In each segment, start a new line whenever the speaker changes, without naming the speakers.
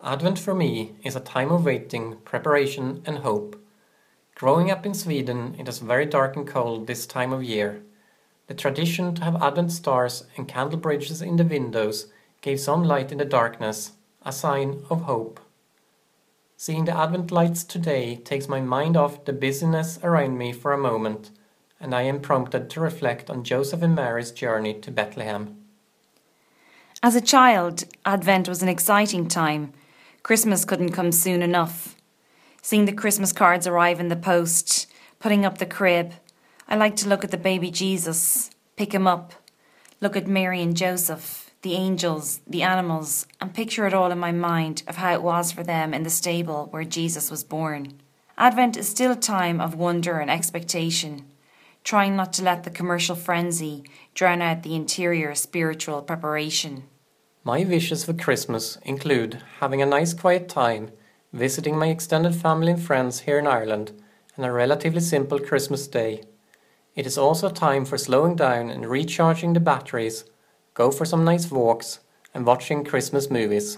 Advent for me is a time of waiting, preparation, and hope. Growing up in Sweden, it is very dark and cold this time of year. The tradition to have Advent stars and candle bridges in the windows gave some light in the darkness, a sign of hope. Seeing the Advent lights today takes my mind off the busyness around me for a moment, and I am prompted to reflect on Joseph and Mary's journey to Bethlehem.
As a child, Advent was an exciting time. Christmas couldn't come soon enough. Seeing the Christmas cards arrive in the post, putting up the crib, I like to look at the baby Jesus, pick him up, look at Mary and Joseph, the angels, the animals, and picture it all in my mind of how it was for them in the stable where Jesus was born. Advent is still a time of wonder and expectation, trying not to let the commercial frenzy drown out the interior spiritual preparation.
My wishes for Christmas include having a nice quiet time, visiting my extended family and friends here in Ireland, and a relatively simple Christmas day. It is also time for slowing down and recharging the batteries, go for some nice walks, and watching Christmas movies.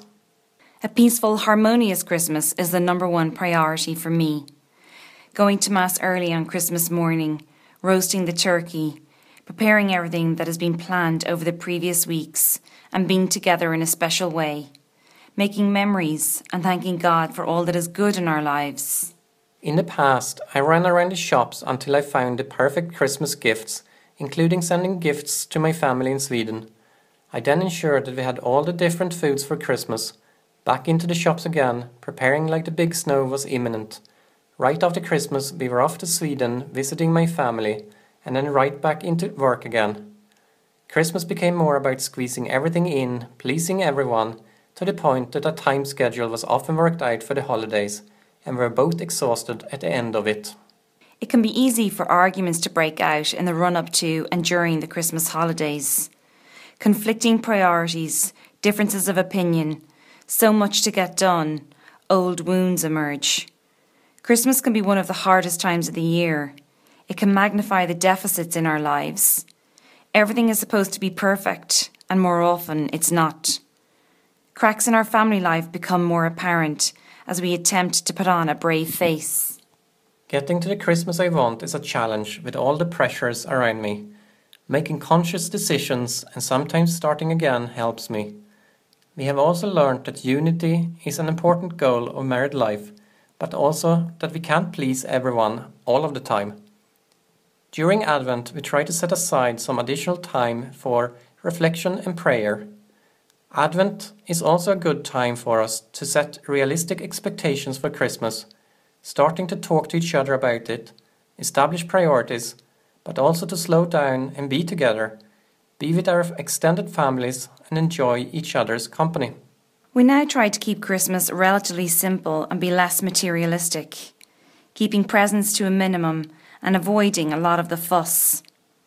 A peaceful, harmonious Christmas is the number one priority for me. Going to Mass early on Christmas morning, roasting the turkey, preparing everything that has been planned over the previous weeks, and being together in a special way, making memories and thanking God for all that is good in our lives.
In the past, I ran around the shops until I found the perfect Christmas gifts, including sending gifts to my family in Sweden. I then ensured that we had all the different foods for Christmas, back into the shops again, preparing like the big snow was imminent. Right after Christmas, we were off to Sweden, visiting my family, and then right back into work again. Christmas became more about squeezing everything in, pleasing everyone, to the point that a time schedule was often worked out for the holidays, and we were both exhausted at the end of it.
It can be easy for arguments to break out in the run-up to and during the Christmas holidays. Conflicting priorities, differences of opinion, so much to get done, old wounds emerge. Christmas can be one of the hardest times of the year. It can magnify the deficits in our lives. Everything is supposed to be perfect, and more often it's not. Cracks in our family life become more apparent as we attempt to put on a brave face.
Getting to the Christmas I want is a challenge with all the pressures around me. Making conscious decisions and sometimes starting again helps me. We have also learned that unity is an important goal of married life, but also that we can't please everyone all of the time. During Advent, we try to set aside some additional time for reflection and prayer. Advent is also a good time for us to set realistic expectations for Christmas, starting to talk to each other about it, establish priorities, but also to slow down and be together, be with our extended families and enjoy each other's company.
We now try to keep Christmas relatively simple and be less materialistic, keeping presents to a minimum and avoiding a lot of the fuss.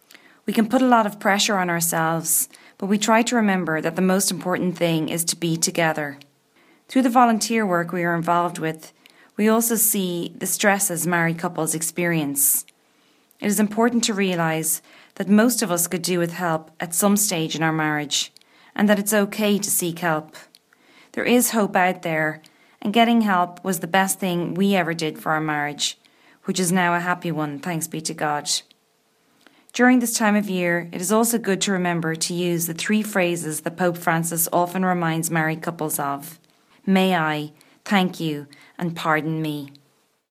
We can put a lot of pressure on ourselves, but we try to remember that the most important thing is to be together. Through the volunteer work we are involved with, we also see the stresses married couples experience. It is important to realise that most of us could do with help at some stage in our marriage, and that it's okay to seek help. There is hope out there, and getting help was the best thing we ever did for our marriage, which is now a happy one, thanks be to God. During this time of year, it is also good to remember to use the 3 phrases that Pope Francis often reminds married couples of: may I, thank you, and pardon me.